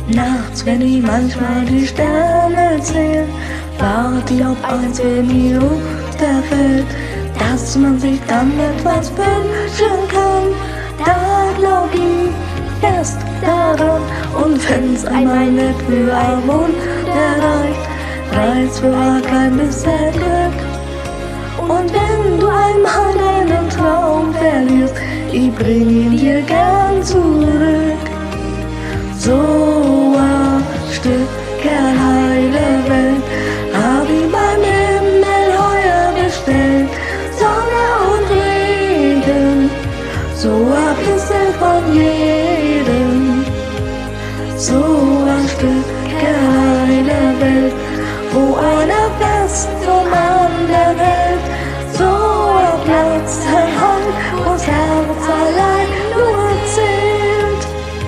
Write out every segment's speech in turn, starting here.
Nachts, wenn ich manchmal die Sterne zähle, wart ich auf eins, wenn die Luft erfällt, dass man sich dann etwas wünschen kann. Da glaub ich fest daran, und wenn's einmal nicht für ein Wunder reicht für ein kleines Glück. Und wenn du einmal deinen Traum verlierst, ich bring ihn dir gern zurück. So ein Stück heile Welt hab ich beim Himmel heuer bestellt. Sonne und Regen, so ein bisschen von jedem. So ein Stück heile Welt, wo einer fest zum anderen hält. So ein Platz, ein Halt, wo's Herz allein nur zählt.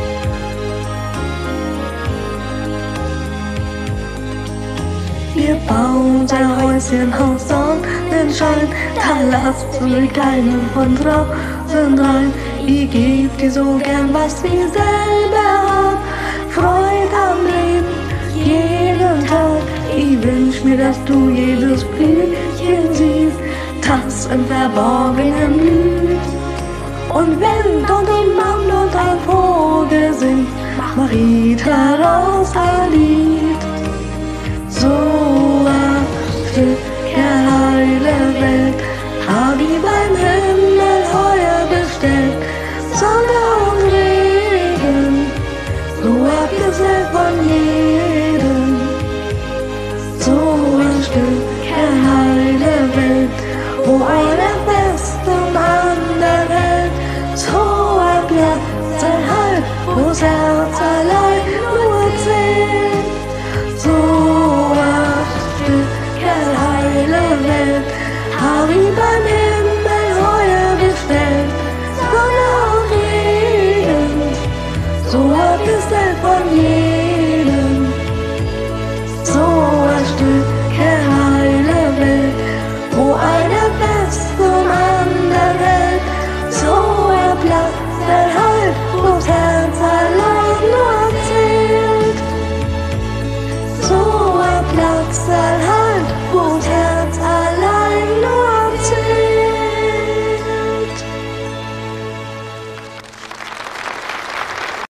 Wir bauen ein Häuschen aus Sonnenschein, da lasst mich keinen von draußen rein. Ich geb dir so gern, was wir selber haben, Freude am Leben, jeden Tag. Ich wünsch mir, dass du jedes Blütchen siehst, das im Verborgenen blüht. Und wenn dort ein Mann und ein Vogel singt, mach ich daraus ein Lied. So ein Stück heile Welt hab ich beim Himmel heuer bestellt. Sonne und Regen, so ein bisschen von jedem. So ein Stück heile Welt, wo einer fest zum anderen hält. So ein Platz, ein Halt, wo's Herz allein nur zählt. So ein Stück heile Welt hab ich beim Himmel heuer bestellt. Sonne und Regen, so ein bisschen von jedem.